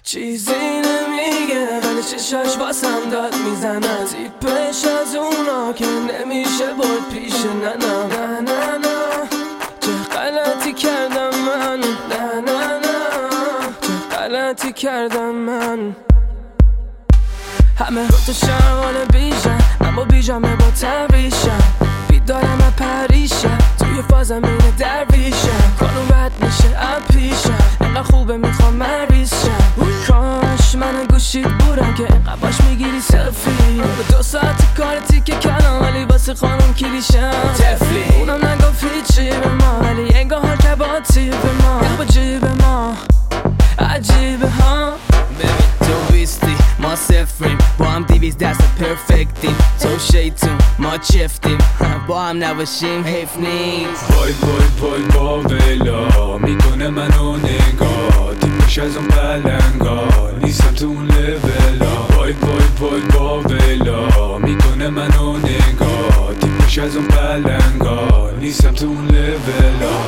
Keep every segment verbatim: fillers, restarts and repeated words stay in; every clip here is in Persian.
چیزی نمیگه ولی چشاش واسم داد میزنن، تیپش از اونا که نمیشه برد پیش نه نه نه نه نه. چه غلطی کردم من، نه نه نه، چه غلطی کردم من. همه رو تو شرمانه بیشن، اما بیجامه با تبریشم، بیدارم و پریشم، توی فازم اینه درویشم، کارون بد میشه اپیشم، اینقدر خوبه میخوام مریضشم. کاش من گوشید بودم که اینقدر باش میگیری سلفی، به دو ساعت کار تیکه کلام ولی واسه خانم کلیشم تفلی. اونم نگفت هیچی به ما ولی انگار حال که با تیب ما با جیب ما عجیبه ها. ببین تو بیستی ما صفریم، با هم دیویز دست پرفکتیم، تو شیطون ما چفتیم، با هم نباشیم حیف نیست. وای وای وای با ویلا میکنه منو نگاه، تیپش از اون بلنگا نیستم تو اون لولا. وای وای وای با ویلا میکنه منو نگاه، تیپش از اون بلنگا نیستم تو اون لولا.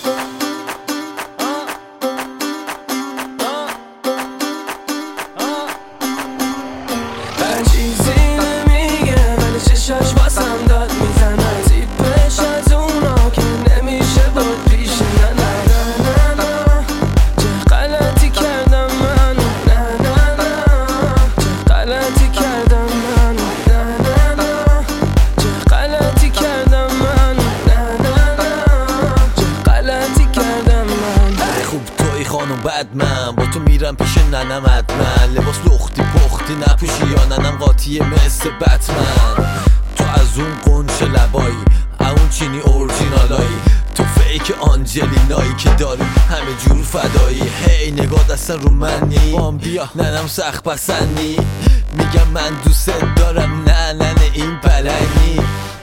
چیزی نمیگه ولی چشاش واسم داد میزنن، تیپش از اونا که نمیشه برد پیش نه نه نه نه. چه غلطی کردم من، نه نه نه، چه غلطی کردم من، نه نه نه، چه غلطی کردم من، نه نه نه، چه غلطی کردم من. خوب توی خانم بد من با تو میرم پیش ننم حتما، لباس لختی پختی نپوشی یا ننم قاطیه مثل بتمن. تو از اون قنچ لبایی اون چینی اورجینالایی، تو فیک آنجلینایی که داری همه جور فدایی. هی نگاه دستن رو منی بام بیا ننم سخت پسندی، میگم من دوست دارم نه ننه این پلنگی.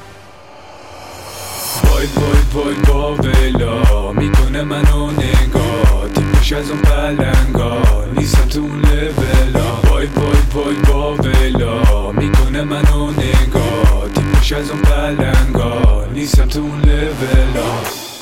وای وای وای با ویلا میکنه منو نگاه، تیپش از اون بلنگا نیستم تو اون لولا. وای وای وای با ویلا میکنه منو نگاه، تیپش از اون بلنگا نیستم تو اون لولا.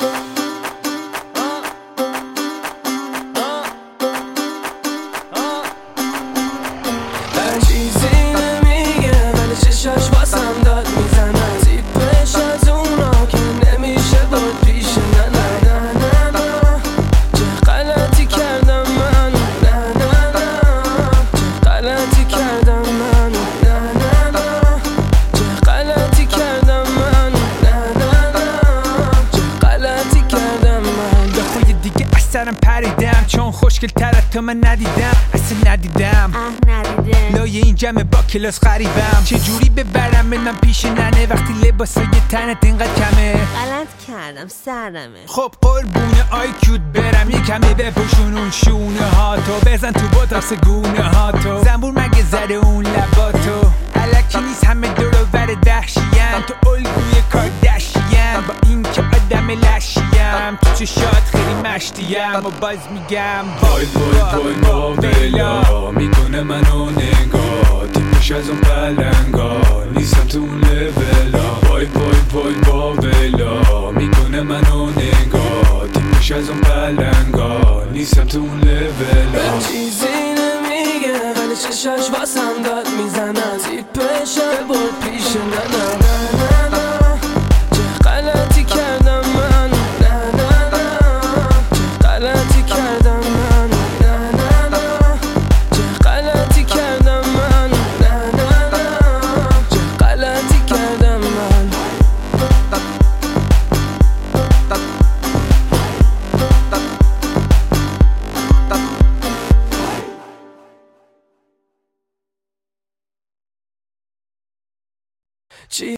چیزی نمیگه ولی چشاش واسم داد میزنن، تیپش از اونا که نمیشه برد پیش نه نه نه نه نه. چه غلطی کردم من، نه نه نه، چه غلطی کردم من، نه نه نه، چه غلطی کردم من، نه نه نه، چه غلطی کردم من. به خوی دیگه اثرم پریدم چون خوشگل تر تو من ندیدم، اصلا ندیدم لایه این جمع با کلاس غریبم. چجوری ببرم منم پیش ننه وقتی لباسای تنت اینقدر کمه؟ غلط کردم سرمه. خب قربون آی کیوت برم یه کمی بپوشون اون شونه ها تو، بزن تو بوتاکس گونه ها تو، زنبور مگه زده اون لباتو، الکی نیست همه دور و بر دهشیم، تو الگوی کاردشیم با این که آدم لشیم، تو چشات خیلی مشتیم و باز میگم وای وای وای با ویلا میکنه منو نگاه، تیپش از اون بلنگا نیستم تو اون لولا. وای وای وای با ویلا میکنه منو نگاه، تیپش از اون بلنگا نیستم تو اون لولا. چیزی نمیگه ولی چشاش واسم داد میزنن، تیپش برد پیش نه نه نه نه نه. چه غلطی کردم من، نه نه نه، چه غلطی کردم من، نه نه نه، چه غلطی کردم من، نه نه نه، چه غلطی کردم من. چی